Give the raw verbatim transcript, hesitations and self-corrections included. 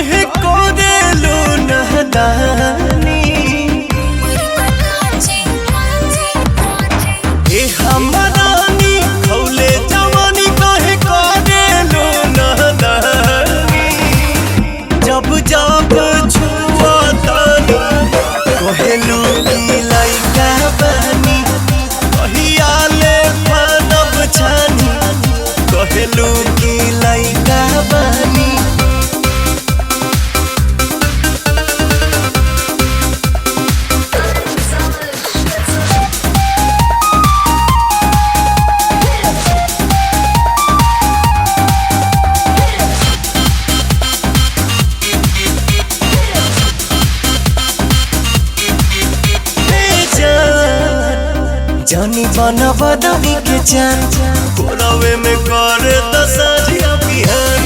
कहे को देलू नहदानी ए हमरानी खौले जवानी कहे को देलू नहदानी जब जब छुआ तानी कहेलू की लइका बानी कहिया ले मानव छानी कहेलू की लइका बानी जानी बना बदवी के चान कोरावे में करे तो साजिया बिहान